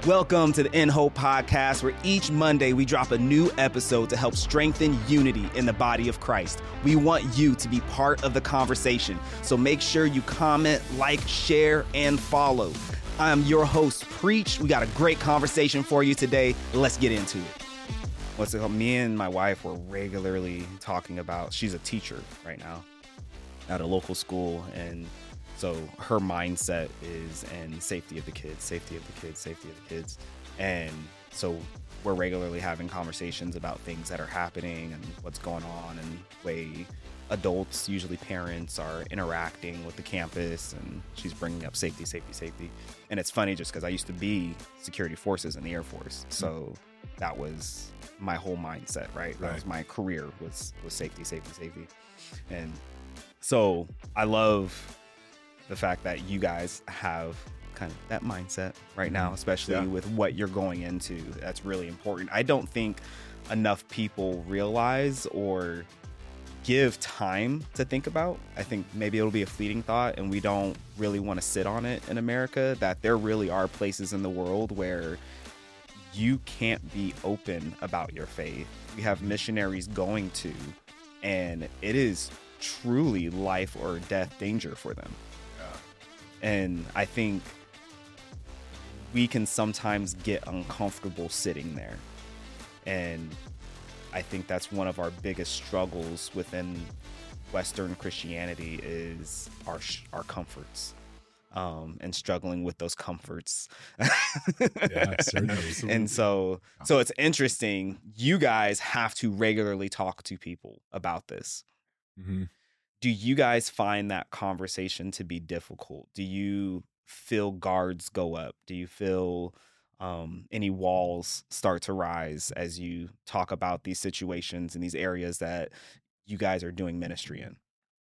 Welcome to the In Hope Podcast, where each Monday we drop a new episode to help strengthen unity in the body of Christ. We want you to be part of the conversation, so make sure you comment, like, share, and follow. I am your host, Preach. We got a great conversation for you today. Let's get into it. What's it called? Me and my wife were regularly talking about, she's a teacher right now at a local school, and so her mindset is in safety of the kids, safety of the kids, safety of the kids. And so we're regularly having conversations about things that are happening and what's going on and way adults, usually parents, are interacting with the campus, and she's bringing up safety, safety, safety. And it's funny just because I used to be security forces in the Air Force. So that was my whole mindset, right? That was my career, was safety, safety, safety. And so I love the fact that you guys have kind of that mindset right now, especially with what you're going into. That's really important. I don't think enough people realize or give time to think about. I think maybe it'll be a fleeting thought and we don't really want to sit on it in America, that there really are places in the world where you can't be open about your faith. We have missionaries going to, and it is truly life or death danger for them. And I think we can sometimes get uncomfortable sitting there. And I think that's one of our biggest struggles within Western Christianity is our comforts, and struggling with those comforts. Yeah, certainly. And so it's interesting. You guys have to regularly talk to people about this. Mm-hmm. Do you guys find that conversation to be difficult? Do you feel guards go up? Do you feel any walls start to rise as you talk about these situations and these areas that you guys are doing ministry in?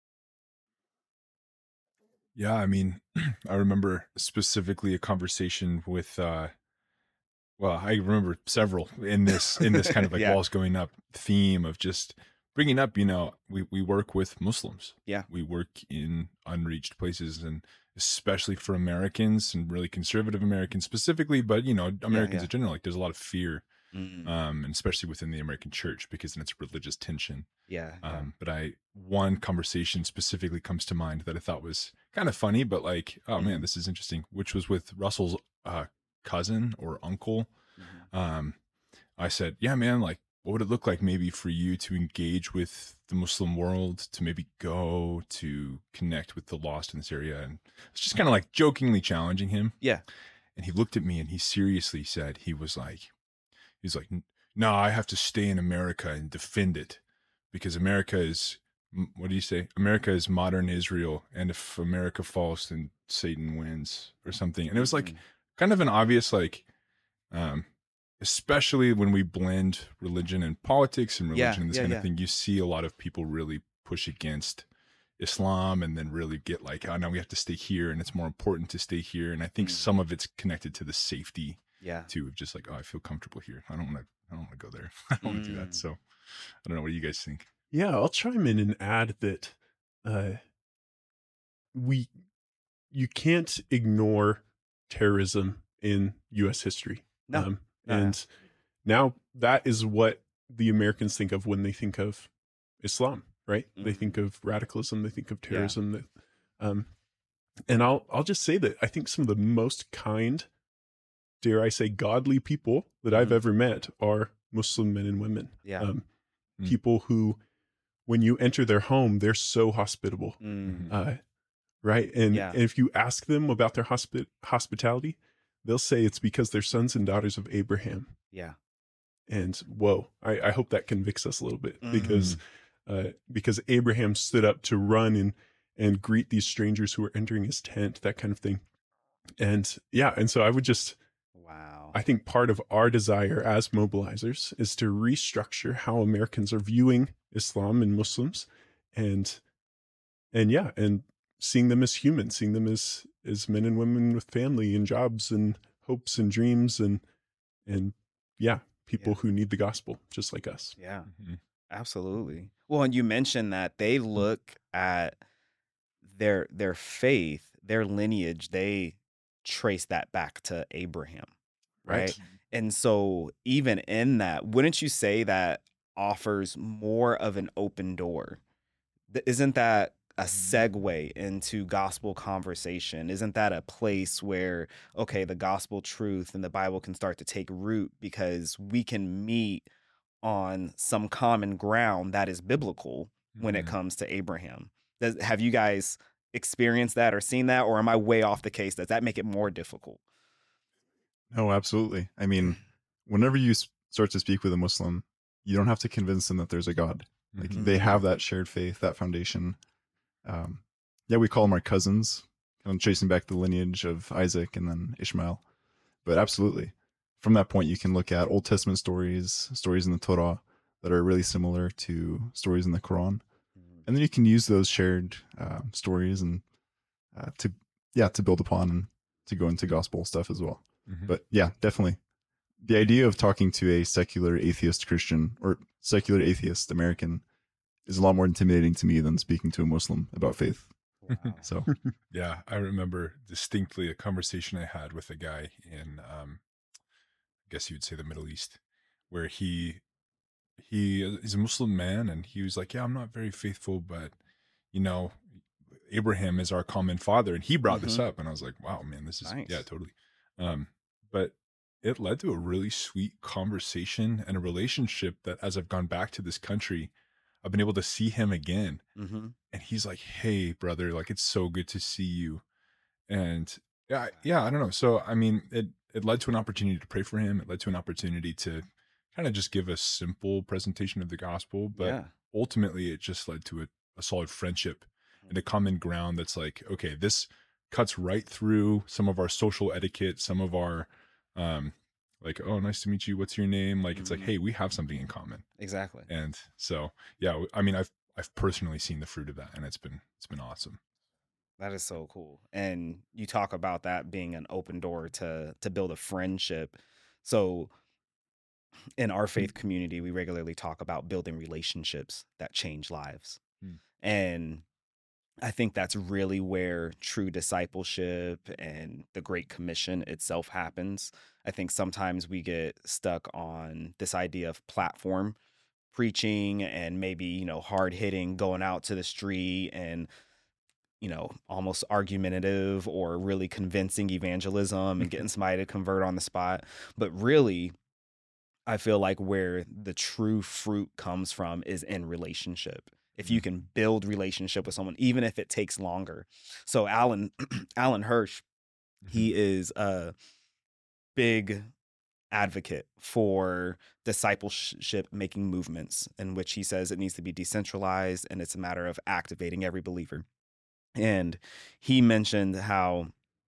Yeah, I mean, I remember specifically a conversation with, I remember several in this kind of like walls going up theme of just bringing up, we work with Muslims. Yeah. We work in unreached places, and especially for Americans and really conservative Americans specifically, but, Americans in general, like there's a lot of fear, and especially within the American church, because then it's religious tension. But one conversation specifically comes to mind that I thought was kind of funny, but like, oh man, this is interesting, which was with Russell's cousin or uncle. I said, yeah, man, like, what would it look like maybe for you to engage with the Muslim world, to maybe go to connect with the lost in this area? And it's just kind of like jokingly challenging him. Yeah. And he looked at me and he seriously said, he was like, no, I have to stay in America and defend it, because America is, what do you say? America is modern Israel. And if America falls, then Satan wins or something. And it was like kind of an obvious, like, especially when we blend religion and politics and religion and this kind of thing, you see a lot of people really push against Islam and then really get like, oh no, we have to stay here and it's more important to stay here. And I think some of it's connected to the safety too, of just like, oh, I feel comfortable here. I don't want to go there. I don't want to do that. So I don't know. What do you guys think? Yeah, I'll chime in and add that you can't ignore terrorism in U.S. history. No. And now that is what the Americans think of when they think of Islam, right? They think of radicalism, they think of terrorism. And I'll just say that I think some of the most kind, dare I say, godly people that I've ever met are Muslim men and women. People who, when you enter their home, they're so hospitable, right? And if you ask them about their hospitality, they'll say it's because they're sons and daughters of Abraham. Yeah. And whoa, I hope that convicts us a little bit, because Abraham stood up to run and greet these strangers who were entering his tent, that kind of thing. And so I would just, I think part of our desire as mobilizers is to restructure how Americans are viewing Islam and Muslims, and seeing them as humans, seeing them as men and women with family and jobs and hopes and dreams and people who need the gospel just like us. Yeah, absolutely. Well, and you mentioned that they look at their faith, their lineage, they trace that back to Abraham. right? And so even in that, wouldn't you say that offers more of an open door? Isn't that a segue into gospel conversation? Isn't that a place where, okay, the gospel truth and the Bible can start to take root because we can meet on some common ground that is biblical when it comes to Abraham? Have you guys experienced that or seen that, or am I way off the case? Does that make it more difficult? No, absolutely. I mean, whenever you start to speak with a Muslim, you don't have to convince them that there's a God. Like they have that shared faith, that foundation. Yeah, we call them our cousins, kind of tracing back the lineage of Isaac and then Ishmael. But absolutely, from that point, you can look at Old Testament stories in the Torah that are really similar to stories in the Quran. And then you can use those shared stories and to build upon and to go into gospel stuff as well. But yeah, definitely. The idea of talking to a secular atheist Christian or secular atheist American is a lot more intimidating to me than speaking to a Muslim about faith. Wow. So yeah, I remember distinctly a conversation I had with a guy in, I guess you would say the Middle East, where he's a Muslim man, and he was like, yeah, I'm not very faithful, but you know, Abraham is our common father. And he brought this up, and I was like, wow, man, this is nice. Yeah, totally. But it led to a really sweet conversation and a relationship that as I've gone back to this country, I've been able to see him again. And he's like, hey, brother, like, it's so good to see you. And yeah, I don't know. So, I mean, it led to an opportunity to pray for him. It led to an opportunity to kind of just give a simple presentation of the gospel. But ultimately, it just led to a solid friendship and a common ground that's like, okay, this cuts right through some of our social etiquette, some of our, like, oh, nice to meet you. What's your name? Like, it's like, hey, we have something in common. Exactly. And so, yeah, I mean, I've personally seen the fruit of that, and it's been awesome. That is so cool. And you talk about that being an open door to build a friendship. So in our faith community, we regularly talk about building relationships that change lives. And I think that's really where true discipleship and the Great Commission itself happens. I think sometimes we get stuck on this idea of platform preaching and maybe, you know, hard hitting, going out to the street and, you know, almost argumentative or really convincing evangelism and getting somebody to convert on the spot. But really, I feel like where the true fruit comes from is in relationship. If you can build relationship with someone, even if it takes longer. So Alan Hirsch, he is a big advocate for discipleship making movements, in which he says it needs to be decentralized and it's a matter of activating every believer. And he mentioned how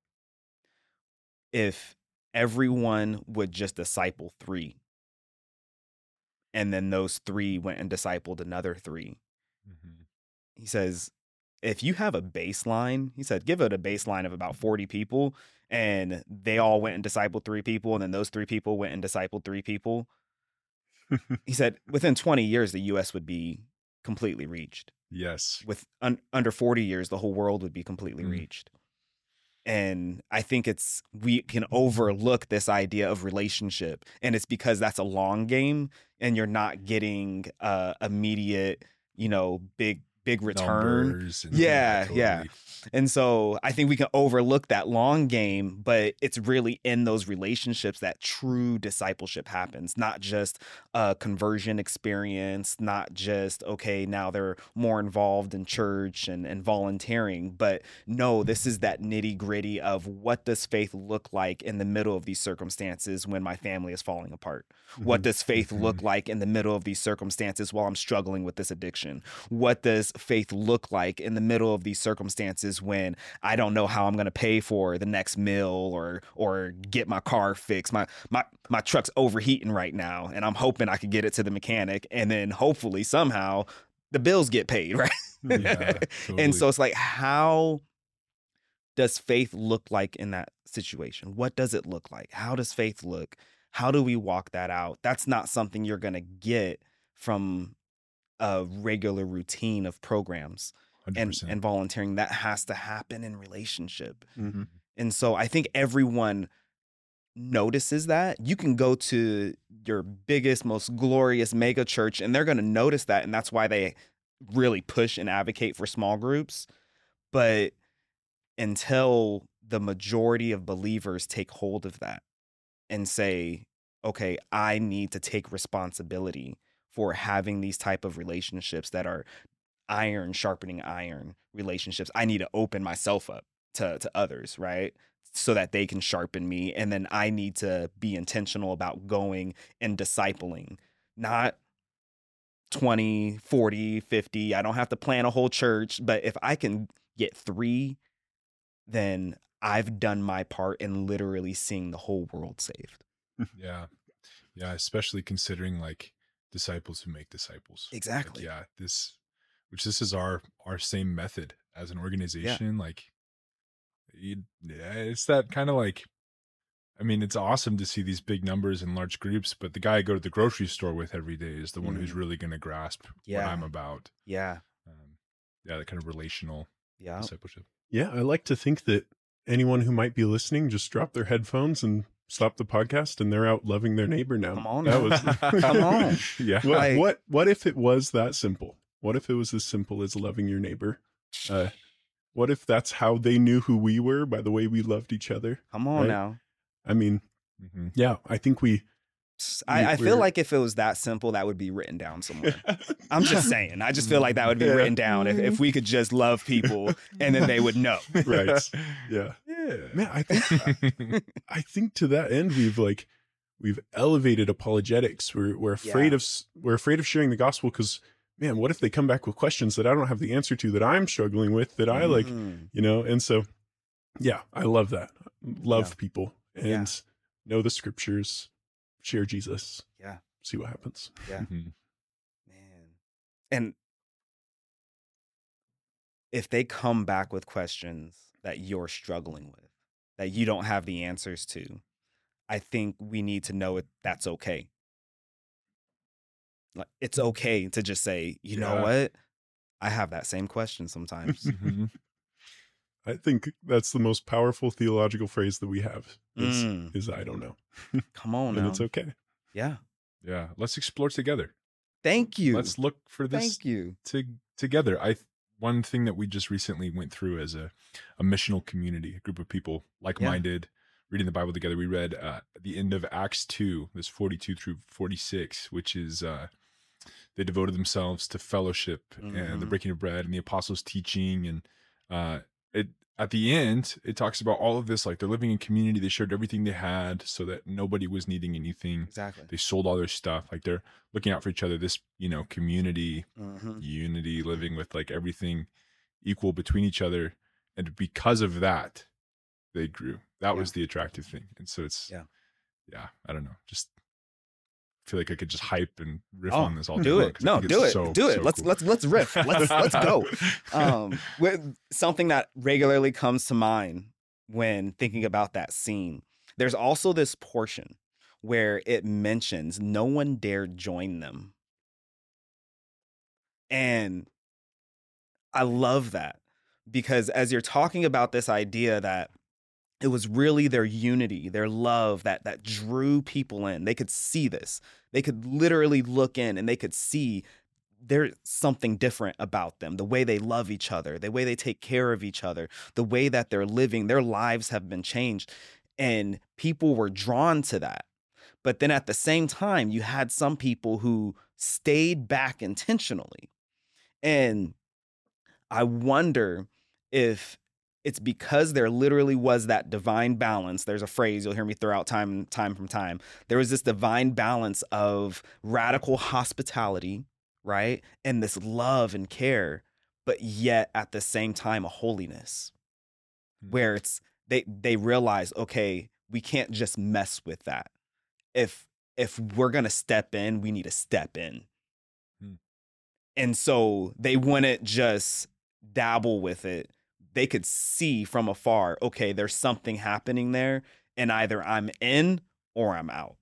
if everyone would just disciple 3, and then those 3 went and discipled another 3, he says, if you have a baseline, he said, give it a baseline of about 40 people, and they all went and discipled 3 people, and then those 3 people went and discipled 3 people. He said, within 20 years, the U.S. would be completely reached. Yes. With under 40 years, the whole world would be completely reached. And I think we can overlook this idea of relationship, and it's because that's a long game, and you're not getting immediate, you know, big return. Yeah. And so I think we can overlook that long game, but it's really in those relationships that true discipleship happens, not just a conversion experience, not just, okay, now they're more involved in church and volunteering, but no, this is that nitty gritty of what does faith look like in the middle of these circumstances when my family is falling apart? What does faith look like in the middle of these circumstances while I'm struggling with this addiction? What does faith look like in the middle of these circumstances when I don't know how I'm going to pay for the next meal or get my car fixed? My truck's overheating right now, and I'm hoping I could get it to the mechanic, and then hopefully somehow the bills get paid, right? Yeah, totally. And so it's like, how does faith look like in that situation? What does it look like? How does faith look? How do we walk that out? That's not something you're going to get from a regular routine of programs and volunteering. That has to happen in relationship. And so I think everyone notices that. You can go to your biggest, most glorious mega church and they're going to notice that. And that's why they really push and advocate for small groups. But until the majority of believers take hold of that and say, okay, I need to take responsibility for having these type of relationships that are iron sharpening iron relationships. I need to open myself up to others, right? So that they can sharpen me. And then I need to be intentional about going and discipling, not 20, 40, 50. I don't have to plan a whole church, but if I can get 3, then I've done my part in literally seeing the whole world saved. Yeah. Yeah. Especially considering like disciples who make disciples. Exactly. Like, this is our same method as an organization. Like, it's that kind of like, I mean, it's awesome to see these big numbers in large groups, but the guy I go to the grocery store with every day is the one who's really going to grasp what I'm about. Yeah. That kind of relational discipleship. Yeah. I like to think that anyone who might be listening just drop their headphones and stop the podcast and they're out loving their neighbor now. Come on. That was Come on. Yeah. What if it was that simple? What if it was as simple as loving your neighbor? What if that's how they knew who we were, by the way we loved each other? Come on now. I mean, yeah, I think I feel like if it was that simple, that would be written down somewhere. I'm just saying. I just feel like that would be written down if we could just love people and then they would know. Right. Yeah. Man, I think to that end, we've elevated apologetics. We're afraid of sharing the gospel because, man, what if they come back with questions that I don't have the answer to, that I'm struggling with, that I like, and so, yeah, I love that. Love people and know the scriptures, share Jesus. Yeah. See what happens. Yeah. Man. And if they come back with questions that you're struggling with, that you don't have the answers to, I think we need to know that's okay. Like, it's okay to just say, you know what? I have that same question sometimes. I think that's the most powerful theological phrase that we have is I don't know. Come on, and it's okay. Yeah. Yeah. Let's explore together. Thank you. Let's look for this together. One thing that we just recently went through as a missional community, a group of people like-minded, reading the Bible together. We read at the end of Acts 2, this 42 through 46, which is they devoted themselves to fellowship and the breaking of bread and the apostles' teaching. And at the end, it talks about all of this, like they're living in community. They shared everything they had so that nobody was needing anything. Exactly. They sold all their stuff. Like they're looking out for each other. This, community, unity, living with like everything equal between each other. And because of that, they grew. That was the attractive thing. And so it's, I don't know. Just feel like I could just hype and riff on this all day. Do it. No, do it. Do it. Let's riff. Let's go. Something that regularly comes to mind when thinking about that scene. There's also this portion where it mentions no one dared join them. And I love that because as you're talking about this idea that it was really their unity, their love that drew people in. They could see this. They could literally look in and they could see there's something different about them. The way they love each other, the way they take care of each other, the way that they're living, their lives have been changed. And people were drawn to that. But then at the same time, you had some people who stayed back intentionally. And I wonder if it's because there literally was that divine balance. There's a phrase you'll hear me throw out time from time. There was this divine balance of radical hospitality, right? And this love and care, but yet at the same time, a holiness where it's, they realize, okay, we can't just mess with that. If we're going to step in, we need to step in. And so they wouldn't just dabble with it. They could see from afar, okay, there's something happening there, and either I'm in or I'm out.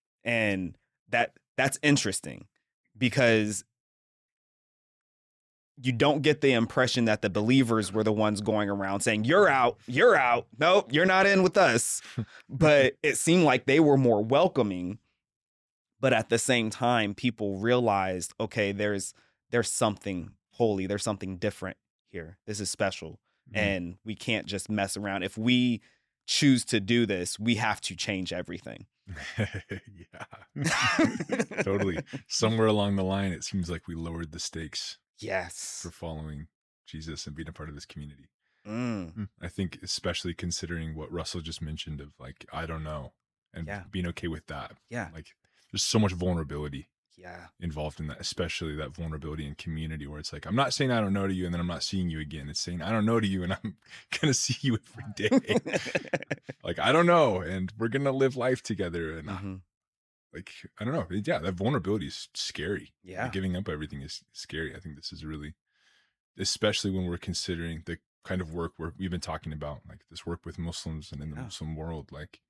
And that's interesting because you don't get the impression that the believers were the ones going around saying, you're out. Nope, you're not in with us. But it seemed like they were more welcoming. But at the same time, people realized, okay, there's something holy. There's something different here. This is special. And we can't just mess around. If we choose to do this, we have to change everything. Yeah, totally. Somewhere along the line, it seems like we lowered the stakes. Yes. For following Jesus and being a part of this community. I think especially considering what Russell just mentioned of like, I don't know, and being okay with that. Yeah. Like there's so much vulnerability yeah, involved in that, especially that vulnerability in community where it's like, I'm not saying I don't know to you and then I'm not seeing you again. It's saying I don't know to you and I'm going to see you every day. Like, I don't know. And we're going to live life together. And like, I don't know. Yeah, that vulnerability is scary. Yeah. Like, giving up everything is scary. I think this is really, especially when we're considering the kind of work we've been talking about, like this work with Muslims and in the Muslim world. Like,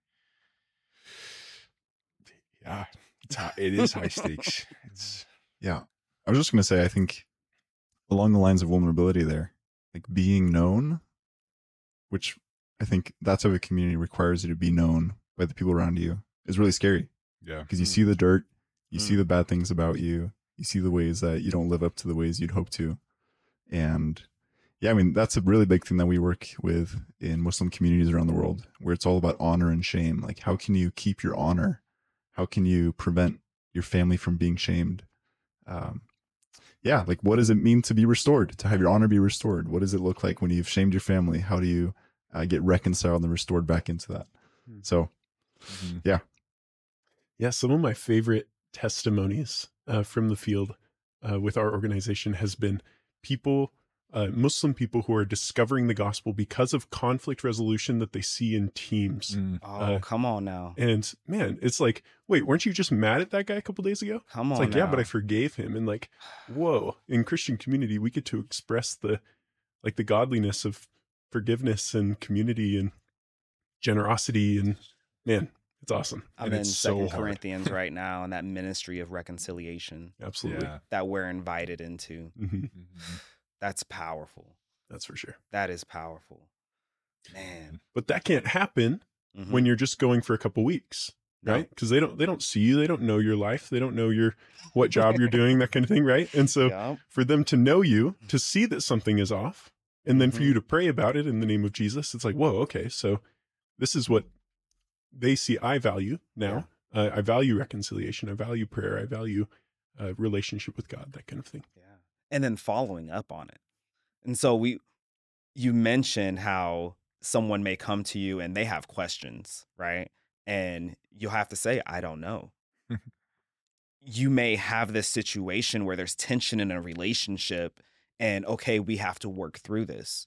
yeah, it is high stakes. Yeah. I was just going to say, I think along the lines of vulnerability there, like being known, which I think that type of community requires you to be known by the people around you, is really scary. Yeah. Because you see the dirt, you see the bad things about you, you see the ways that you don't live up to the ways you'd hope to. And yeah, I mean, that's a really big thing that we work with in Muslim communities around the world, where it's all about honor and shame. Like, how can you keep your honor? How can you prevent your family from being shamed? Yeah, like what does it mean to be restored, to have your honor be restored? What does it look like when you've shamed your family? How do you get reconciled and restored back into that? So, yeah. Yeah, some of my favorite testimonies from the field with our organization has been people, Muslim people who are discovering the gospel because of conflict resolution that they see in teams. Oh, come on now. And man, it's like, wait, weren't you just mad at that guy a couple days ago? Come on It's like, now. yeah, but I forgave him. And like, whoa, in Christian community, we get to express the godliness of forgiveness and community and generosity. And man, it's awesome. I'm in 2 Corinthians right now, and that ministry of reconciliation. Absolutely. Yeah. That we're invited into. Mm-hmm. That's powerful. That's for sure. That is powerful. Man. But that can't happen when you're just going for a couple weeks, right? Because they don't see you, they don't know your life, they don't know what job you're doing, that kind of thing, right? And so for them to know you, to see that something is off, and then for you to pray about it in the name of Jesus, it's like, whoa, okay, so this is what they see I value now. I value reconciliation, I value prayer, I value relationship with God, that kind of thing. Yeah. And then following up on it. And so you mentioned how someone may come to you and they have questions, right? And you'll have to say, I don't know. You may have this situation where there's tension in a relationship and, okay, we have to work through this.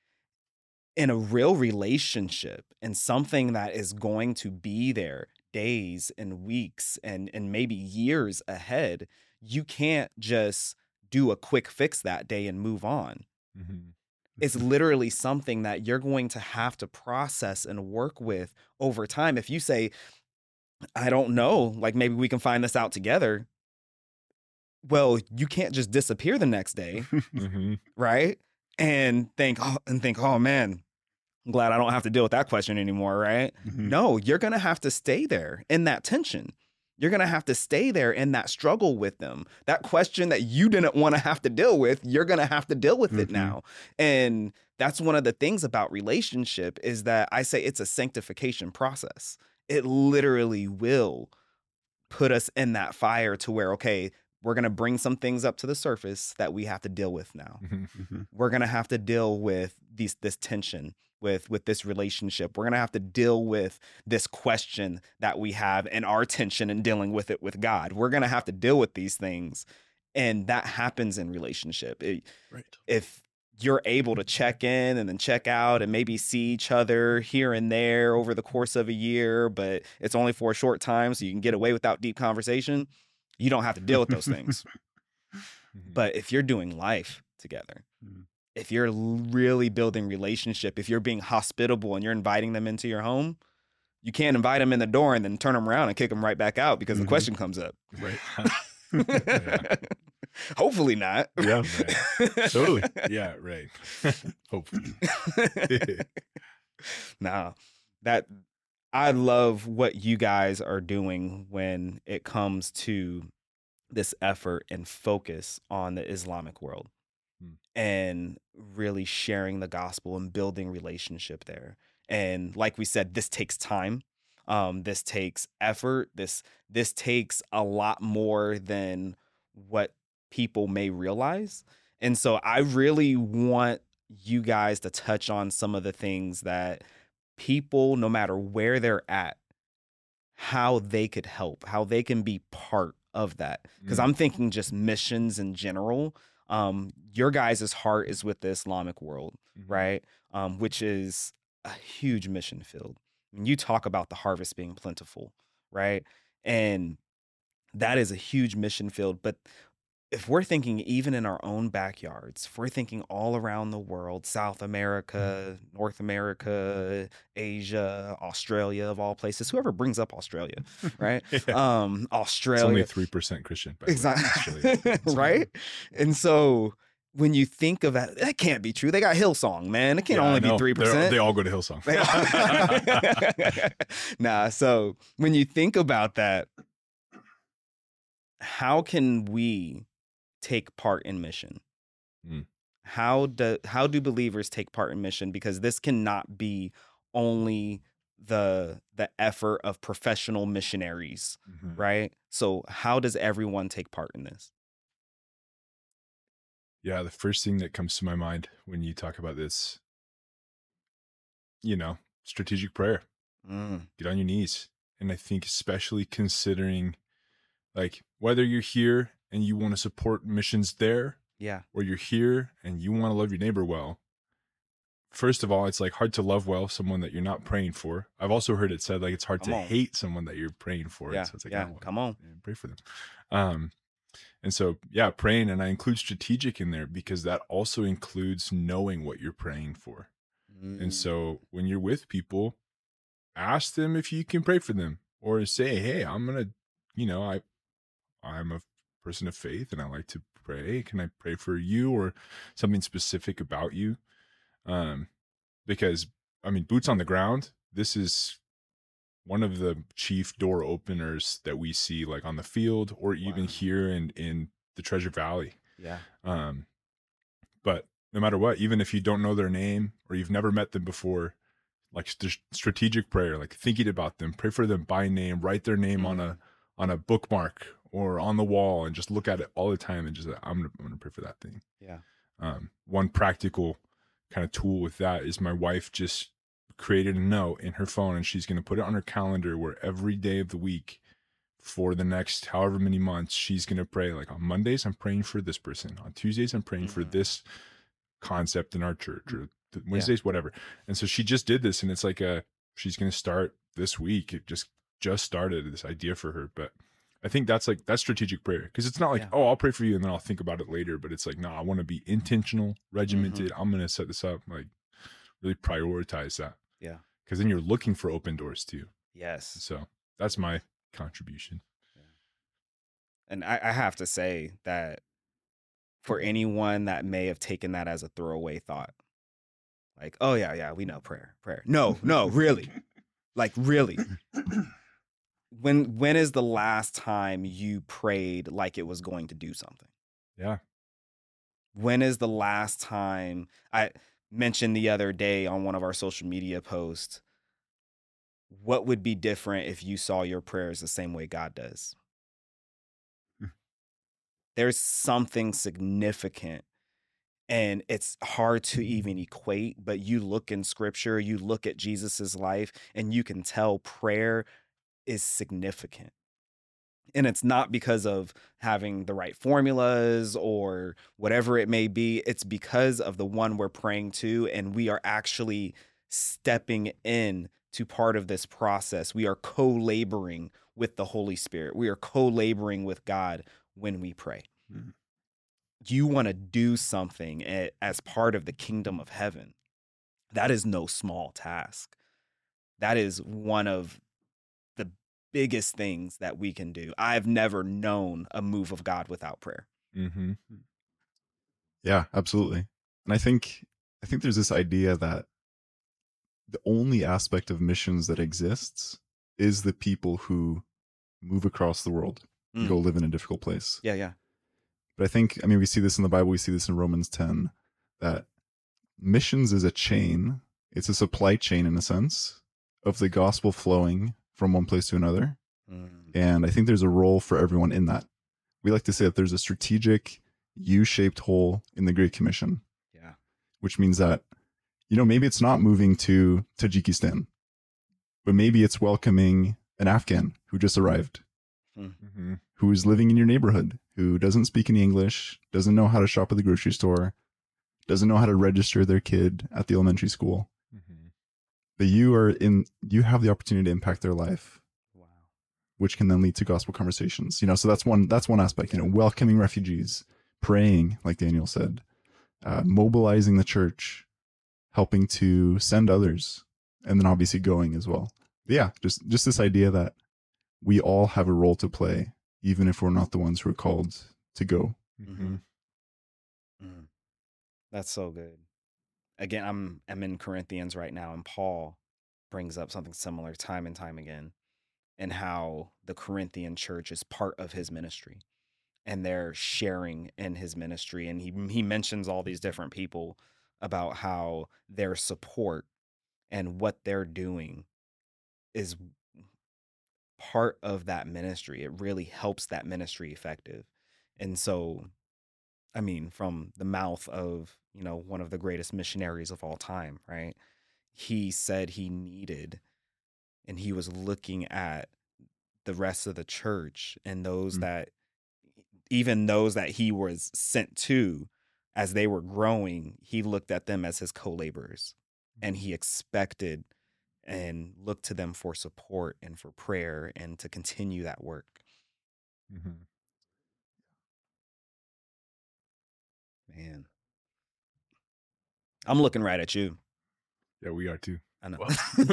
In a real relationship and something that is going to be there days and weeks and maybe years ahead, you can't just do a quick fix that day and move on. It's literally something that you're going to have to process and work with over time. If you say, I don't know, like maybe we can find this out together. Well, you can't just disappear the next day, right? And think, oh man, I'm glad I don't have to deal with that question anymore, right? No, you're going to have to stay there in that tension. You're going to have to stay there in that struggle with them. That question that you didn't want to have to deal with, you're going to have to deal with it now. And that's one of the things about relationship is that I say it's a sanctification process. It literally will put us in that fire to where, okay, we're going to bring some things up to the surface that we have to deal with now. We're going to have to deal with this tension with this relationship. We're going to have to deal with this question that we have and our tension in dealing with it with God. We're going to have to deal with these things. And that happens in relationship. If you're able to check in and then check out and maybe see each other here and there over the course of a year, but it's only for a short time so you can get away without deep conversation, you don't have to deal with those things. But if you're doing life together, if you're really building relationship, if you're being hospitable and you're inviting them into your home, you can't invite them in the door and then turn them around and kick them right back out because the question comes up. Right. Hopefully not. Yeah, Right. totally. Yeah, right. Hopefully. Nah, that I love what you guys are doing when it comes to this effort and focus on the Islamic world and really sharing the gospel and building relationship there. And like we said, this takes time. This takes effort. This takes a lot more than what people may realize. And so I really want you guys to touch on some of the things that people, no matter where they're at, how they could help, how they can be part of that. Because I'm thinking just missions in general. Your guys' heart is with the Islamic world, right? Which is a huge mission field. When you talk about the harvest being plentiful, right? And that is a huge mission field. But if we're thinking even in our own backyards, if we're thinking all around the world, South America, North America, Asia, Australia, of all places, whoever brings up Australia, right? Australia. It's only 3% Christian. Exactly. Right? And so when you think of that can't be true. They got Hillsong, man. It can't only be 3%. They all go to Hillsong. Nah, so when you think about that, how can we take part in mission? How do believers take part in mission? Because this cannot be only the effort of professional missionaries, right? So how does everyone take part in this? Yeah, the first thing that comes to my mind when you talk about this, strategic prayer. Get on your knees. And I think especially considering like whether you're here and you want to support missions there, or you're here and you want to love your neighbor well. First of all, it's like hard to love well someone that you're not praying for. I've also heard it said like it's hard to hate someone that you're praying for. Yeah, so it's like, come on, pray for them. And so, praying, and I include strategic in there because that also includes knowing what you're praying for. And so when you're with people, ask them if you can pray for them, or say, hey, I'm a person of faith and I like to pray. Can I pray for you or something specific about you? Because boots on the ground, this is one of the chief door openers that we see like on the field or even here in the Treasure Valley. But no matter what, even if you don't know their name or you've never met them before, like strategic prayer, like thinking about them, pray for them by name, write their name on a bookmark or on the wall and just look at it all the time and just I'm gonna pray for that thing. One practical kind of tool with that is my wife just created a note in her phone and she's gonna put it on her calendar where every day of the week for the next however many months she's gonna pray. Like on Mondays I'm praying for this person, on Tuesdays I'm praying for this concept in our church, or Wednesdays whatever. And so she just did this, and it's like she's gonna start this week. It just started this idea for her. But I think that's strategic prayer, because it's not like, oh, I'll pray for you and then I'll think about it later. But it's like, no, I want to be intentional, regimented. I'm going to set this up, like really prioritize that. Because then you're looking for open doors too. So that's my contribution. And I have to say that for anyone that may have taken that as a throwaway thought, like, oh yeah, we know prayer. No, really. Like really. When is the last time you prayed like it was going to do something? When is the last time? I mentioned the other day on one of our social media posts, what would be different if you saw your prayers the same way God does? There's something significant, and it's hard to even equate, but you look in scripture, you look at Jesus's life, and you can tell prayer is significant. And it's not because of having the right formulas or whatever it may be. It's because of the one we're praying to, and we are actually stepping in to part of this process. We are co-laboring with the Holy Spirit. We are co-laboring with God when we pray. You want to do something as part of the kingdom of heaven. That is no small task. That is one of the biggest things that we can do. I've never known a move of God without prayer. Mm-hmm. Yeah, absolutely. And I think there's this idea that the only aspect of missions that exists is the people who move across the world and go live in a difficult place. Yeah. But I think, I mean, we see this in the Bible, we see this in Romans 10, that missions is a chain. It's a supply chain in a sense of the gospel flowing from one place to another. And I think there's a role for everyone in that. We like to say that there's a strategic U-shaped hole in the Great Commission. Yeah. Which means that, maybe it's not moving to Tajikistan, but maybe it's welcoming an Afghan who just arrived, who is living in your neighborhood, who doesn't speak any English, doesn't know how to shop at the grocery store, doesn't know how to register their kid at the elementary school. But you have the opportunity to impact their life. Wow. Which can then lead to gospel conversations. So that's one aspect, welcoming refugees, praying, like Daniel said, mobilizing the church, helping to send others, and then obviously going as well. But yeah, just this idea that we all have a role to play, even if we're not the ones who are called to go. That's so good. Again, I'm in Corinthians right now, and Paul brings up something similar time and time again, and how the Corinthian church is part of his ministry, and they're sharing in his ministry. And he mentions all these different people about how their support and what they're doing is part of that ministry. It really helps that ministry effective. And so, I mean, from the mouth of, one of the greatest missionaries of all time, right? He said he needed, and he was looking at the rest of the church and those that he was sent to, as they were growing, he looked at them as his co-laborers, and he expected and looked to them for support and for prayer and to continue that work. Man, I'm looking right at you. Yeah, we are too. I know.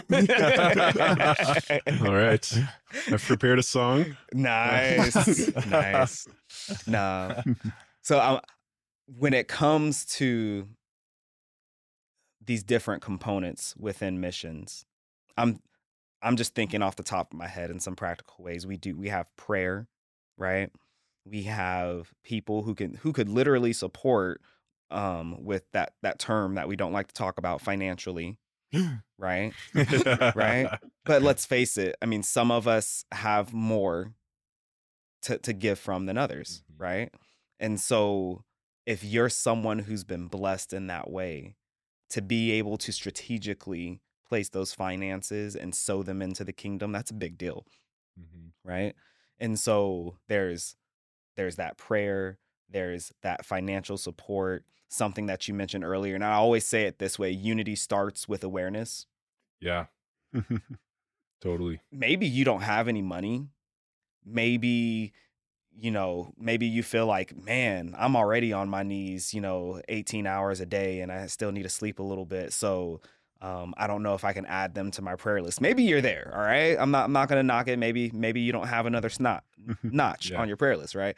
All right. I've prepared a song. Nice. Nice. No. So when it comes to these different components within missions, I'm just thinking off the top of my head in some practical ways. We have prayer, right? We have people who could literally support with that term that we don't like to talk about, financially. Right. Right. But let's face it. I mean, some of us have more to give from than others. Right. And so if you're someone who's been blessed in that way, to be able to strategically place those finances and sow them into the kingdom, that's a big deal. Right. And so there's that prayer, there's that financial support, something that you mentioned earlier. And I always say it this way: unity starts with awareness. Yeah. Totally. Maybe you don't have any money. Maybe you feel like, man, I'm already on my knees, 18 hours a day, and I still need to sleep a little bit. So I don't know if I can add them to my prayer list. Maybe you're there. All right. I'm not going to knock it. Maybe you don't have another notch on your prayer list. Right.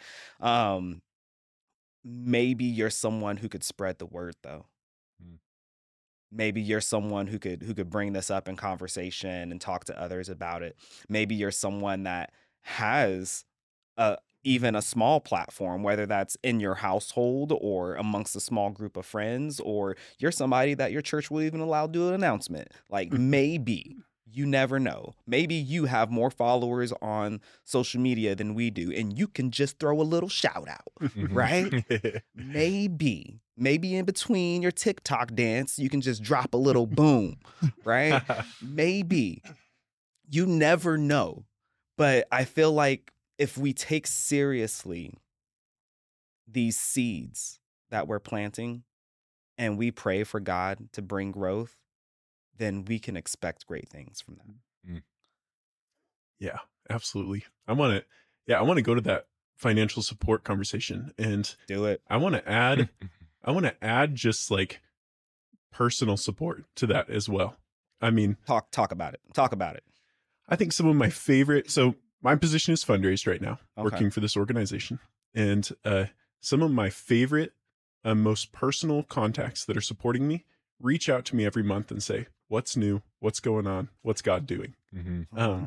Maybe you're someone who could spread the word, though. Maybe you're someone who could bring this up in conversation and talk to others about it. Maybe you're someone that has even a small platform, whether that's in your household or amongst a small group of friends, or you're somebody that your church will even allow to do an announcement. Like, maybe, you never know. Maybe you have more followers on social media than we do, and you can just throw a little shout out, right? Maybe in between your TikTok dance, you can just drop a little boom, right? Maybe. You never know. But I feel like if we take seriously these seeds that we're planting and we pray for God to bring growth, then we can expect great things from that. Yeah, absolutely. I want to go to that financial support conversation and do it. I want to add just like personal support to that as well. I mean, talk about it. I think some of my favorite, so my position is fundraised right now, working for this organization. And some of my favorite, most personal contacts that are supporting me reach out to me every month and say, what's new? What's going on? What's God doing? Mm-hmm.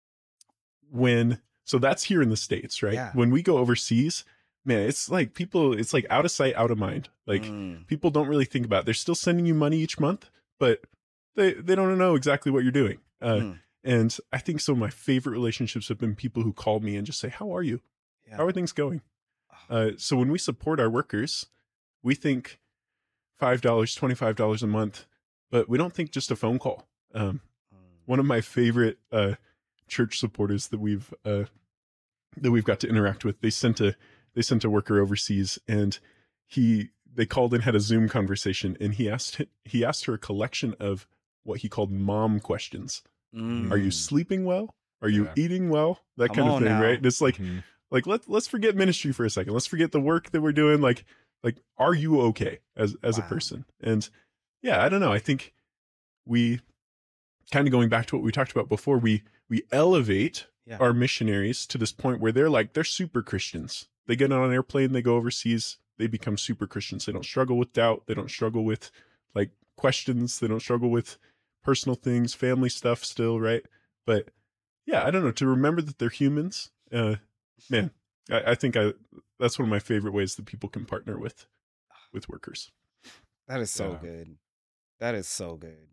So that's here in the States, right? Yeah. When we go overseas, man, it's like out of sight, out of mind. Like people don't really think about it. They're still sending you money each month, but they don't know exactly what you're doing. And I think some of my favorite relationships have been people who call me and just say, how are you? Yeah. How are things going? So when we support our workers, we think $5, $25 a month, but we don't think just a phone call. One of my favorite church supporters that we've got to interact with, they sent a worker overseas, and they called and had a Zoom conversation, and he asked her a collection of what he called mom questions. Are you sleeping well? Are you eating well? That kind of thing, right? And it's like let's forget ministry for a second. Let's forget the work that we're doing. Like are you okay as a person? And yeah, I don't know. I think we kind of going back to what we talked about before, we elevate our missionaries to this point where they're super Christians. They get on an airplane, they go overseas, they become super Christians. They don't struggle with doubt. They don't struggle with like questions. They don't struggle with personal things, family stuff still, right? But yeah, I don't know, to remember that they're humans, man, I think that's one of my favorite ways that people can partner with workers. That is so good. That is so good.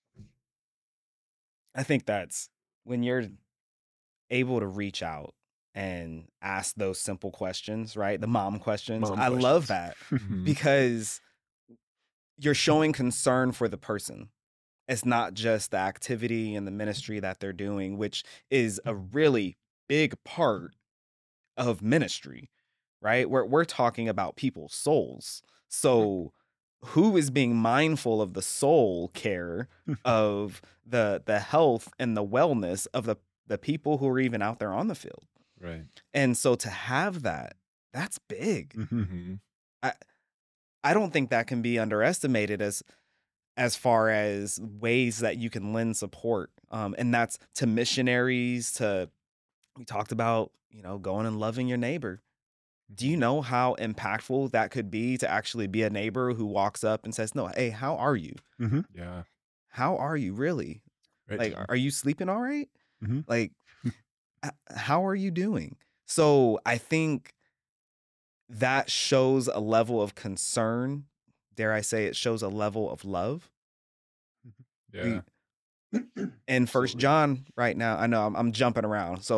I think that's when you're able to reach out and ask those simple questions, right? The mom questions. I love that because you're showing concern for the person. It's not just the activity and the ministry that they're doing, which is a really big part of ministry, right? We're talking about people's souls. So who is being mindful of the soul care of the health and the wellness of the people who are even out there on the field? Right. And so to have that's big. Mm-hmm. I don't think that can be underestimated as far as ways that you can lend support. And that's to missionaries, we talked about, going and loving your neighbor. Do you know how impactful that could be to actually be a neighbor who walks up and says, no, hey, how are you? Mm-hmm. Yeah. How are you really? Right. Like, are you sleeping all right? Mm-hmm. Like, how are you doing? So I think that shows a level of concern. Dare I say it shows a level of love. Yeah. In First John right now, I know I'm jumping around. So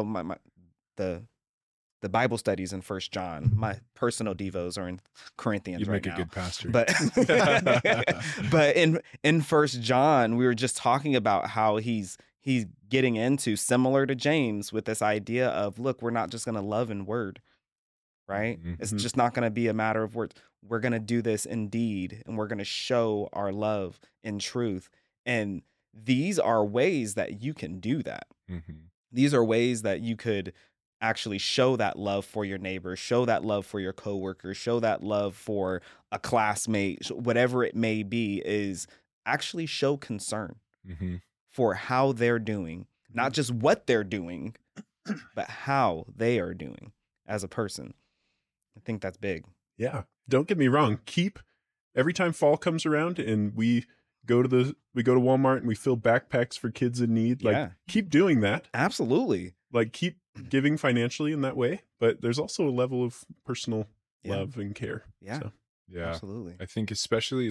the Bible studies in First John, my personal devos are in Corinthians You'd right make now. a good pastor. But in First John, we were just talking about how he's getting into, similar to James, with this idea of, look, we're not just going to love in word, right? Mm-hmm. It's just not going to be a matter of words. We're going to do this in deed, and we're going to show our love in truth. And these are ways that you can do that. Mm-hmm. These are ways that you could actually show that love for your neighbors, show that love for your coworkers, show that love for a classmate, whatever it may be, is actually show concern for how they're doing, not just what they're doing, but how they are doing as a person. I think that's big. Yeah. Don't get me wrong. Every time fall comes around and we go to Walmart and we fill backpacks for kids in need, keep doing that. Absolutely. Like, keep giving financially in that way, but there's also a level of personal love and care. Yeah. So. Yeah. Absolutely. I think especially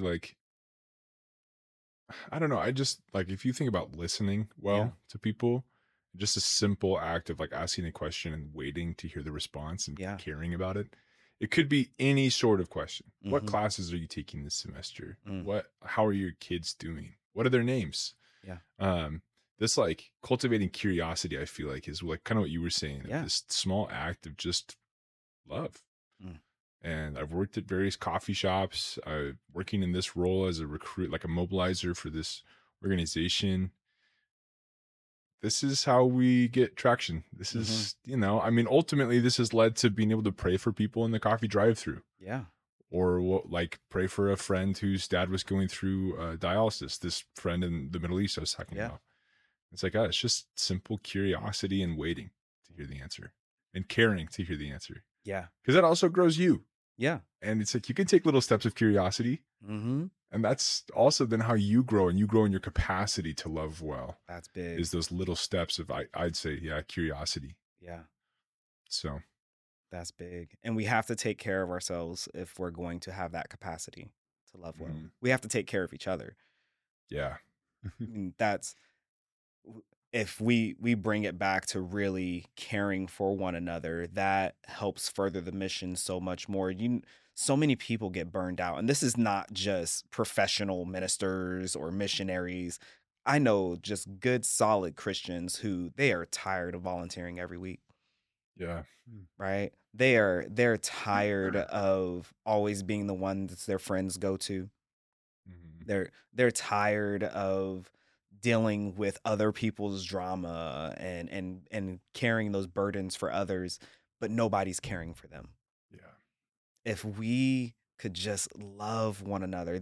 I don't know. I just if you think about listening to people, just a simple act of like asking a question and waiting to hear the response and caring about it. It could be any sort of question. Mm-hmm. What classes are you taking this semester? How are your kids doing? What are their names? Yeah. This like cultivating curiosity, I feel like, is like kind of what you were saying. Yeah. This small act of just love. And I've worked at various coffee shops, working in this role as a recruit, like a mobilizer for this organization. This is how we get traction. This is, ultimately this has led to being able to pray for people in the coffee drive-through. Yeah. Or pray for a friend whose dad was going through dialysis. This friend in the Middle East I was talking about. It's like, it's just simple curiosity and waiting to hear the answer and caring to hear the answer. Yeah. Because that also grows you. Yeah. And it's like you can take little steps of curiosity. Mm-hmm. And that's also then how you grow, and you grow in your capacity to love well. That's big. Is those little steps of, I'd say, curiosity. Yeah. So that's big. And we have to take care of ourselves if we're going to have that capacity to love well. We have to take care of each other. Yeah. I mean, that's, if we bring it back to really caring for one another, that helps further the mission so much more. So many people get burned out, and this is not just professional ministers or missionaries. I know just good, solid Christians who they are tired of volunteering every week. Yeah. Right. They're tired of always being the one that their friends go to. They're tired of dealing with other people's drama and carrying those burdens for others, but nobody's caring for them. Yeah. If we could just love one another,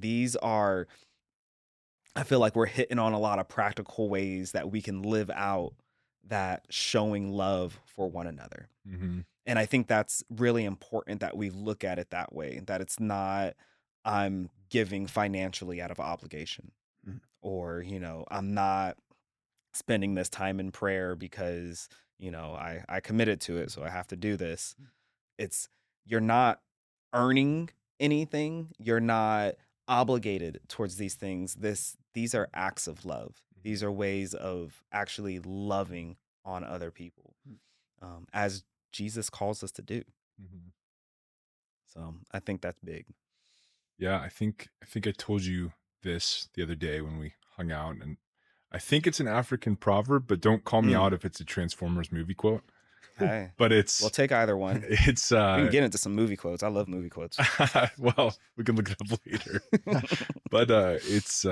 I feel like we're hitting on a lot of practical ways that we can live out that showing love for one another. And I think that's really important that we look at it that way, that it's not I'm giving financially out of obligation, or, I'm not spending this time in prayer because, I committed to it, so I have to do this. You're not earning anything. You're not obligated towards these things. These are acts of love. These are ways of actually loving on other people, as Jesus calls us to do. So I think that's big. Yeah, I think I told you this the other day when we hung out, and I think it's an African proverb, but don't call me out if it's a Transformers movie quote. Hey, but we'll take either one. It's we can get into some movie quotes. I love movie quotes. Well, we can look it up later. But it's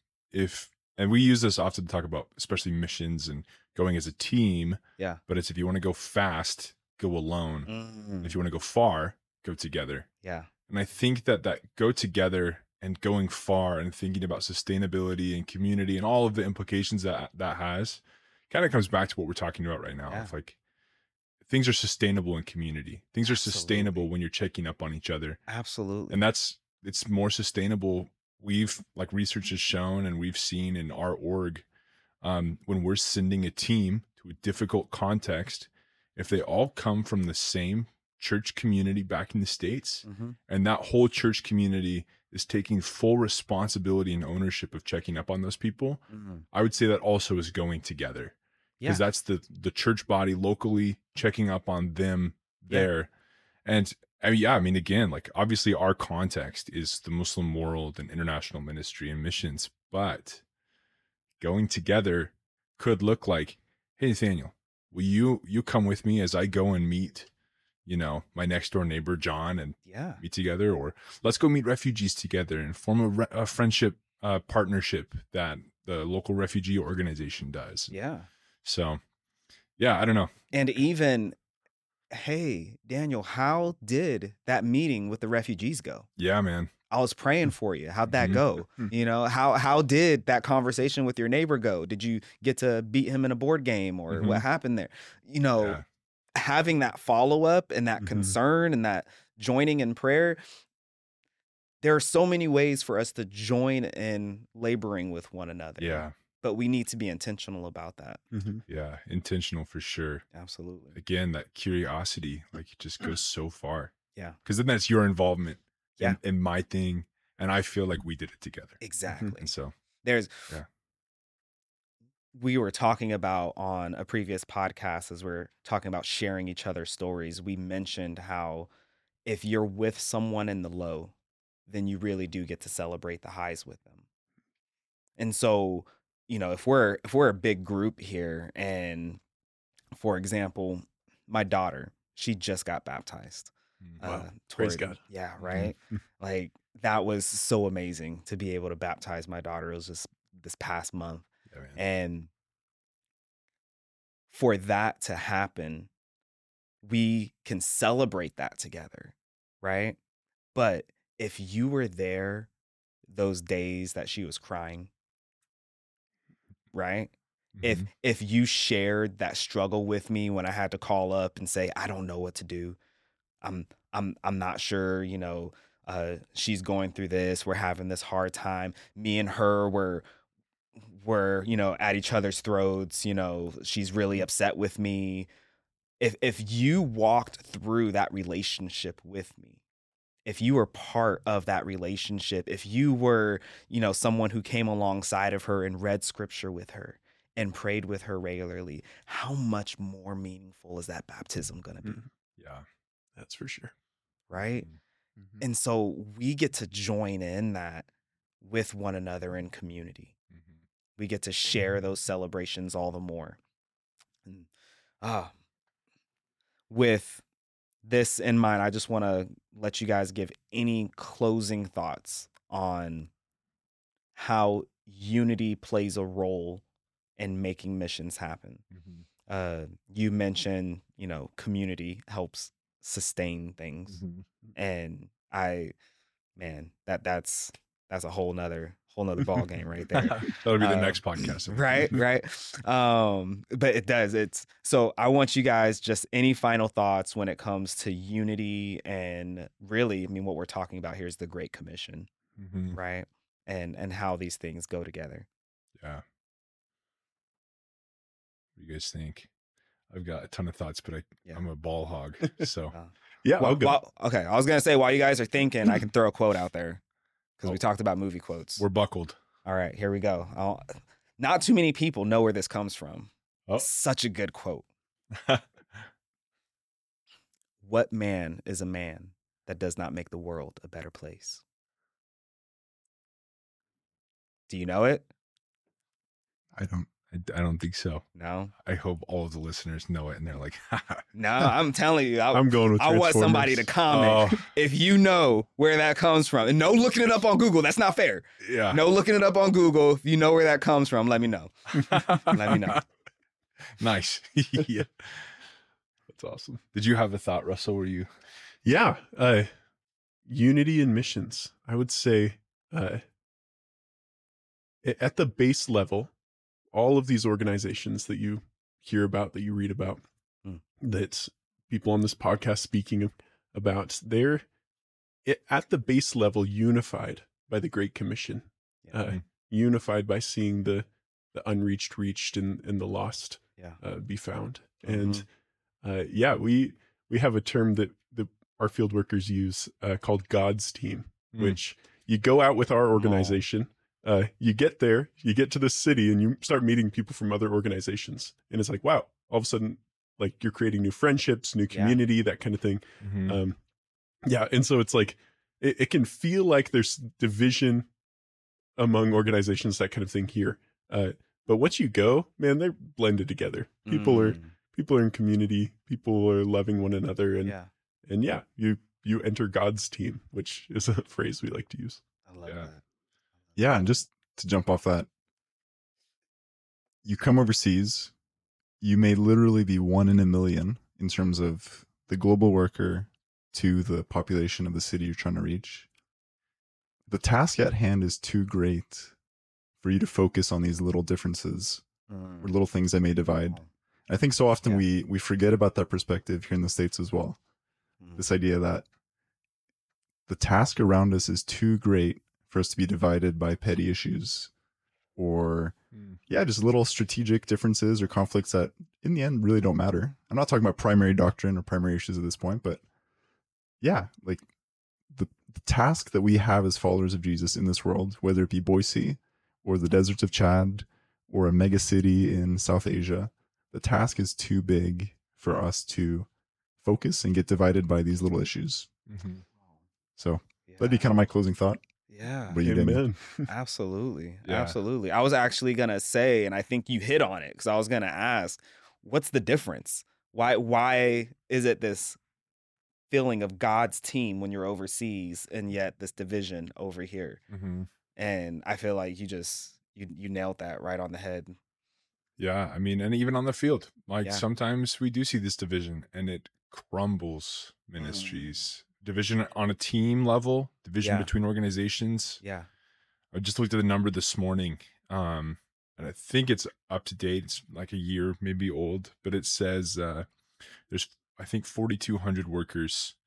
and we use this often to talk about especially missions and going as a team. Yeah. But it's, if you want to go fast, go alone. If you want to go far, go together. Yeah. And I think that go together and going far and thinking about sustainability and community and all of the implications that has kind of comes back to what we're talking about right now. It's like things are sustainable in community. Things are sustainable when you're checking up on each other. Absolutely. And it's more sustainable. We've, like, research has shown, and we've seen in our org, when we're sending a team to a difficult context, if they all come from the same church community back in the States, and that whole church community is taking full responsibility and ownership of checking up on those people, I would say that also is going together, because that's the church body locally checking up on them there. And I mean, again, like, obviously our context is the Muslim world and international ministry and missions, but going together could look like, hey, Nathaniel, will you come with me as I go and meet, my next door neighbor, John, and meet together? Or let's go meet refugees together and form a friendship partnership that the local refugee organization does. Yeah. So, I don't know. And even, hey, Daniel, how did that meeting with the refugees go? Yeah, man. I was praying for you. How'd that go? How did that conversation with your neighbor go? Did you get to beat him in a board game, or what happened there? Having that follow-up and that concern and that joining in prayer. There are so many ways for us to join in laboring with one another. Yeah. But we need to be intentional about that. Yeah, intentional for sure. Absolutely. Again, that curiosity, like, it just goes so far. Yeah. Because then that's your involvement in my thing. And I feel like we did it together. Exactly. And so we were talking about on a previous podcast, as we're talking about sharing each other's stories, we mentioned how if you're with someone in the low, then you really do get to celebrate the highs with them. And so, if we're a big group here, and for example, my daughter, she just got baptized. Wow. Praise God. Yeah. Right. Like, that was so amazing to be able to baptize my daughter. It was just this past month. Yeah, and for that to happen, we can celebrate that together. Right. But if you were there those days that she was crying, right? If you shared that struggle with me when I had to call up and say, I don't know what to do, I'm not sure, she's going through this. We're having this hard time. Me and her were at each other's throats. She's really upset with me. If you walked through that relationship with me, if you were part of that relationship, if you were, someone who came alongside of her and read scripture with her and prayed with her regularly, how much more meaningful is that baptism going to be? Yeah, that's for sure. Right? Mm-hmm. And so we get to join in that with one another in community. Mm-hmm. We get to share those celebrations all the more. And, with this in mind, I just want to let you guys give any closing thoughts on how unity plays a role in making missions happen. Mm-hmm. You mentioned, community helps sustain things. Mm-hmm. And that's a whole nother ball game right there. That'll be the next podcast. Right. But it does. So I want you guys, just any final thoughts when it comes to unity, and really, what we're talking about here is the Great Commission, mm-hmm. right? And how these things go together. Yeah. What do you guys think? I've got a ton of thoughts, but I'm a ball hog. So yeah. Okay. I was going to say, while you guys are thinking, I can throw a quote out there, because we talked about movie quotes. We're buckled. All right, here we go. Not too many people know where this comes from. Oh. Such a good quote. What man is a man that does not make the world a better place? Do you know it? I don't. I don't think so. No. I hope all of the listeners know it, and they're like, no, I'm telling you. I'm going with I want somebody to comment if you know where that comes from. And no looking it up on Google. That's not fair. Yeah. No looking it up on Google. If you know where that comes from, let me know. Let me know. Nice. Yeah. That's awesome. Did you have a thought, Russell? Were you? Yeah. Unity in missions. I would say at the base level, all of these organizations that you hear about, that you read about, that people on this podcast speaking about, they're at the base level unified by the Great Commission, unified by seeing the unreached reached and the lost be found. Mm-hmm. And we have a term that our field workers use called God's team, which you go out with our organization. You get there, you get to the city, and you start meeting people from other organizations. And it's like, wow, all of a sudden, like, you're creating new friendships, new community, that kind of thing. Mm-hmm. And so it's like, it can feel like there's division among organizations, that kind of thing here. But once you go, man, they're blended together. People are in community, people are loving one another. And you enter God's team, which is a phrase we like to use. I love that. Yeah, and just to jump off that, you come overseas, you may literally be 1 in a million in terms of the global worker to the population of the city you're trying to reach. The task at hand is too great for you to focus on these little differences or little things that may divide. I think so often we forget about that perspective here in the States as well. This idea that the task around us is too great for us to be divided by petty issues or just little strategic differences or conflicts that in the end really don't matter. I'm not talking about primary doctrine or primary issues at this point, but like the task that we have as followers of Jesus in this world, whether it be Boise or the deserts of Chad or a mega city in South Asia, the task is too big for us to focus and get divided by these little issues. Mm-hmm. So that'd be kind of my closing thought. Yeah. Amen. Absolutely. Yeah. Absolutely. I was actually going to say, and I think you hit on it, because I was going to ask, what's the difference? Why is it this feeling of God's team when you're overseas and yet this division over here? Mm-hmm. And I feel like you nailed that right on the head. Yeah. And even on the field, sometimes we do see this division and it crumbles ministries. Division on a team level, division between organizations. Yeah. I just looked at the number this morning, and I think it's up to date. It's like a year, maybe old, but it says there's, I think, 4,200 workers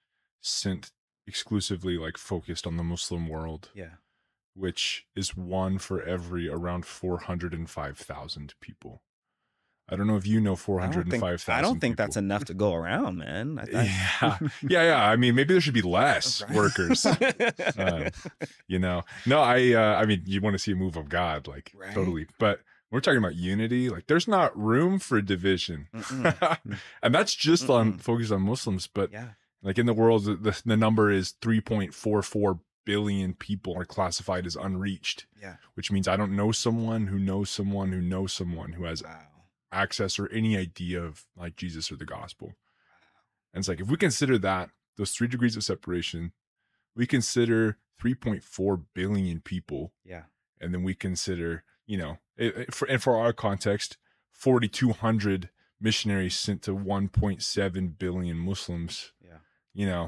sent exclusively like focused on the Muslim world. Yeah. Which is one for every around 405,000 people. I don't know if you know 405,000. I don't think that's enough to go around, man. Yeah. I mean, maybe there should be less workers. You know, no, I mean, you want to see a move of God, like totally. But we're talking about unity. Like, there's not room for division, and that's just on focused on Muslims. But like in the world, the number is 3.44 billion people are classified as unreached. Yeah, which means I don't know someone who knows someone who knows someone who has access or any idea of like Jesus or the gospel. And it's like, if we consider that, those 3 degrees of separation, we consider 3.4 billion people. Yeah. And then we consider, you know, for our context, 4,200 missionaries sent to 1.7 billion Muslims. Yeah. You know,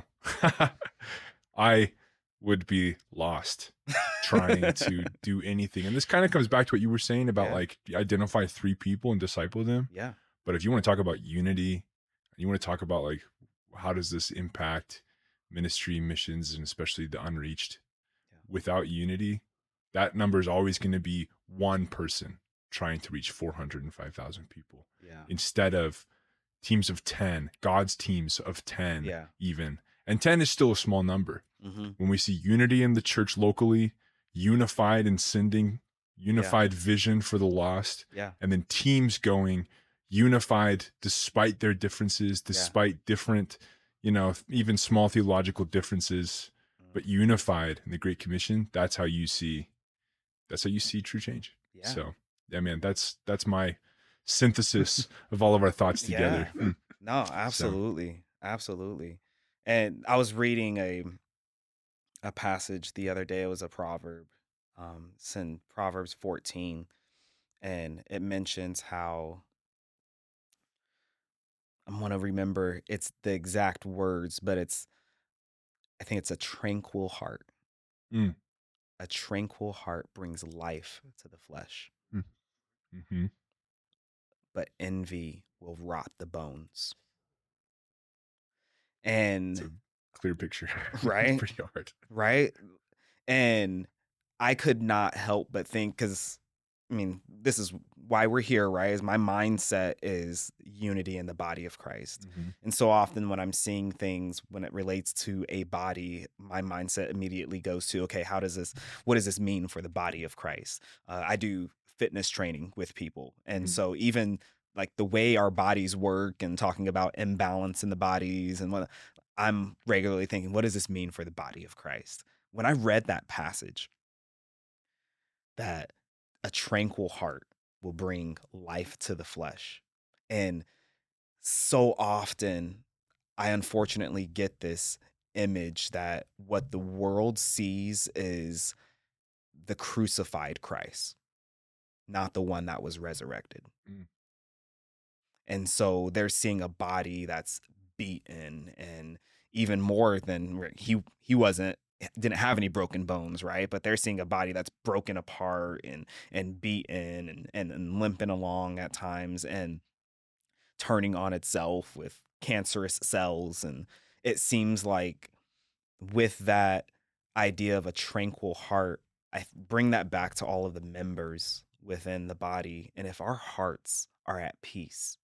I would be lost trying to do anything. And this kind of comes back to what you were saying about like identify 3 people and disciple them. Yeah. But if you want to talk about unity, you want to talk about like, how does this impact ministry, missions, and especially the unreached? Without unity, that number is always going to be one person trying to reach 405,000 people. Yeah. Instead of teams of 10, God's teams of 10 even. And 10 is still a small number. When we see unity in the church locally, unified in sending, unified vision for the lost, and then teams going unified despite their differences, despite different, you know, even small theological differences, but unified in the Great Commission, that's how you see true change. Yeah. So, yeah, man, that's my synthesis of all of our thoughts together. No, absolutely. Absolutely. And I was reading a passage the other day. It was a proverb. It's in Proverbs 14, and it mentions how, I want to remember it's the exact words, but I think it's a tranquil heart. A tranquil heart brings life to the flesh. But envy will rot the bones. And it's a clear picture. Right? Pretty hard. Right? And I could not help but think, because I mean, this is why we're here, right? Is my mindset is unity in the body of Christ. And so often when I'm seeing things, when it relates to a body, my mindset immediately goes to, okay, what does this mean for the body of Christ? I do fitness training with people. And so even like the way our bodies work and talking about imbalance in the bodies, and what I'm regularly thinking, what does this mean for the body of Christ? When I read that passage, that a tranquil heart will bring life to the flesh. And so often I unfortunately get this image that what the world sees is the crucified Christ, not the one that was resurrected. And so they're seeing a body that's beaten, and even more than he didn't have any broken bones, right? But they're seeing a body that's broken apart and beaten and limping along at times and turning on itself with cancerous cells. And it seems like with that idea of a tranquil heart, I bring that back to all of the members within the body. And if our hearts are at peace,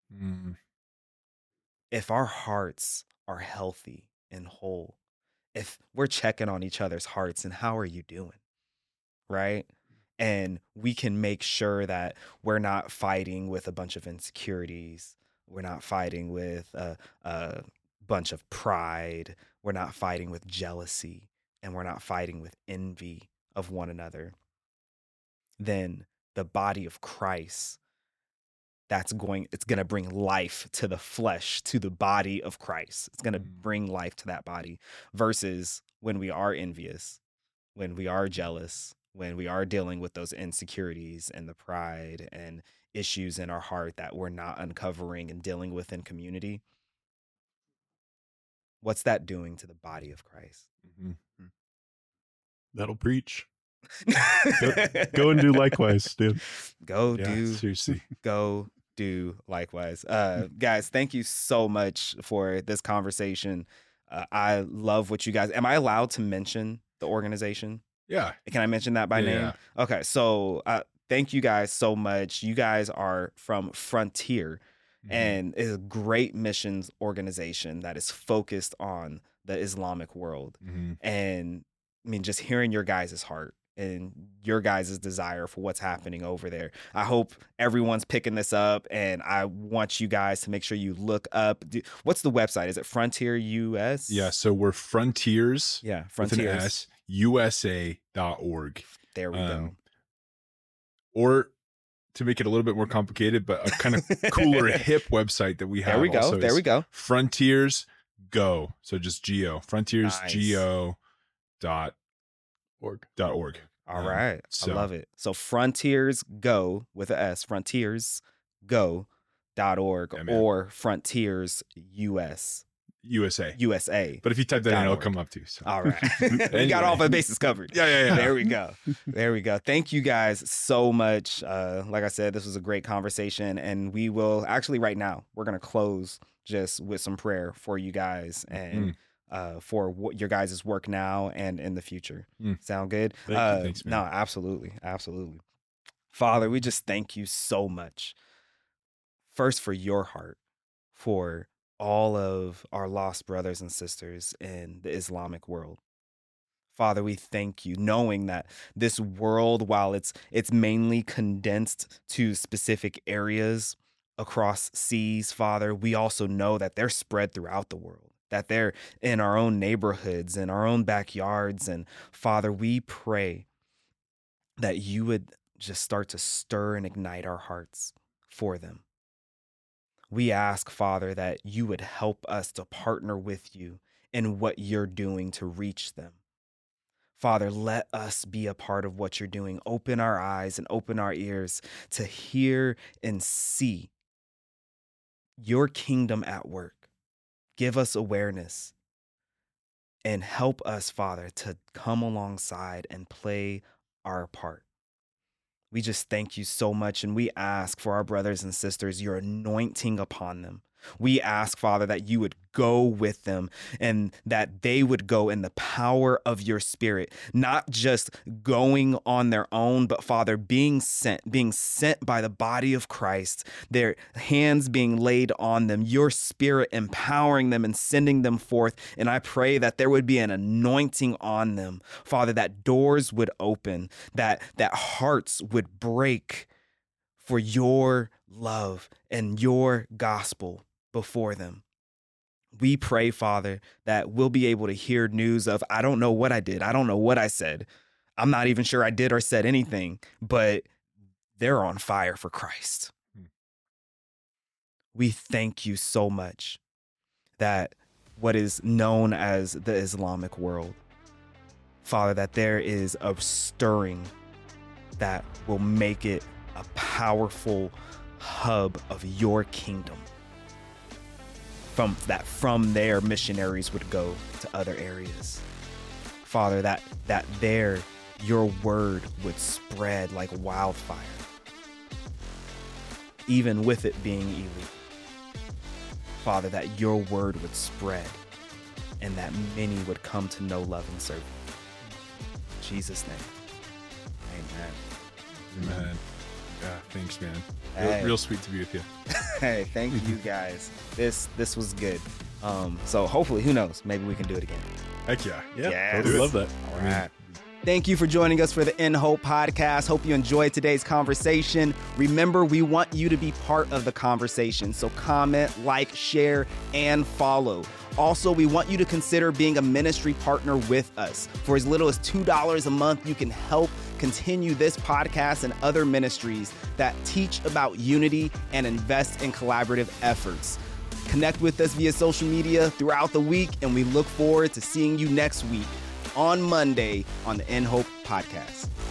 if our hearts are healthy and whole, if we're checking on each other's hearts and how are you doing, right? And we can make sure that we're not fighting with a bunch of insecurities. We're not fighting with a bunch of pride. We're not fighting with jealousy, and we're not fighting with envy of one another. Then the body of Christ, it's going to bring life to the flesh, to the body of Christ. It's going to bring life to that body, versus when we are envious, when we are jealous, when we are dealing with those insecurities and the pride and issues in our heart that we're not uncovering and dealing with in community. What's that doing to the body of Christ? That'll preach. Go and do likewise, dude. Seriously. Go do likewise. Guys, thank you so much for this conversation. I love what you guys, am I allowed to mention the organization? Yeah. Can I mention that by name? Yeah. Okay. So thank you guys so much. You guys are from Frontier, and it's a great missions organization that is focused on the Islamic world. And I mean, just hearing your guys' heart and your guys' desire for what's happening over there. I hope everyone's picking this up, and I want you guys to make sure you look up. What's the website? Is it Frontier US? Yeah, so we're Frontiers. Yeah, Frontiers. With an S, USA.org. There we go. Or to make it a little bit more complicated, but a kind of cooler, hip website that we have. There we go. Frontiers Go. So just Go. Frontiers Go. .org. All right. I love it. So Frontiers Go with an S, frontiersgo.org or Frontiers USA. But if you type that in, it'll come up too. So. All right. We got all the bases covered. Yeah. There we go. Thank you guys so much. Like I said, this was a great conversation, and we will actually right now, we're going to close just with some prayer for you guys and for what your guys' work now and in the future. Sound good? Thanks, man. No, absolutely. Father, we just thank you so much. First, for your heart, for all of our lost brothers and sisters in the Islamic world. Father, we thank you, knowing that this world, while it's mainly condensed to specific areas across seas, Father, we also know that they're spread throughout the world, that they're in our own neighborhoods, in our own backyards. And Father, we pray that you would just start to stir and ignite our hearts for them. We ask, Father, that you would help us to partner with you in what you're doing to reach them. Father, let us be a part of what you're doing. Open our eyes and open our ears to hear and see your kingdom at work. Give us awareness and help us, Father, to come alongside and play our part. We just thank you so much, and we ask for our brothers and sisters, your anointing upon them. We ask, Father, that you would go with them and that they would go in the power of your Spirit, not just going on their own, but, Father, being sent by the body of Christ, their hands being laid on them, your Spirit empowering them and sending them forth. And I pray that there would be an anointing on them, Father, that doors would open, that hearts would break for your love and your gospel before them. We pray, Father, that we'll be able to hear news of, I don't know what I did. I don't know what I said. I'm not even sure I did or said anything, but they're on fire for Christ. We thank you so much that what is known as the Islamic world, Father, that there is a stirring that will make it a powerful hub of your kingdom. From there, missionaries would go to other areas. Father, that there your word would spread like wildfire, even with it being elite. Father, that your word would spread and that many would come to know, love, and serve you. In Jesus' name, amen. Yeah, thanks, man. Hey. Real sweet to be with you. Hey, thank you guys. This was good. So hopefully, who knows? Maybe we can do it again. Heck yeah. Yeah, I love that. All right. Thank you for joining us for the In Hope podcast. Hope you enjoyed today's conversation. Remember, we want you to be part of the conversation. So comment, like, share, and follow. Also, we want you to consider being a ministry partner with us. For as little as $2 a month, you can help continue this podcast and other ministries that teach about unity and invest in collaborative efforts. Connect with us via social media throughout the week, and we look forward to seeing you next week on Monday on the In Hope podcast.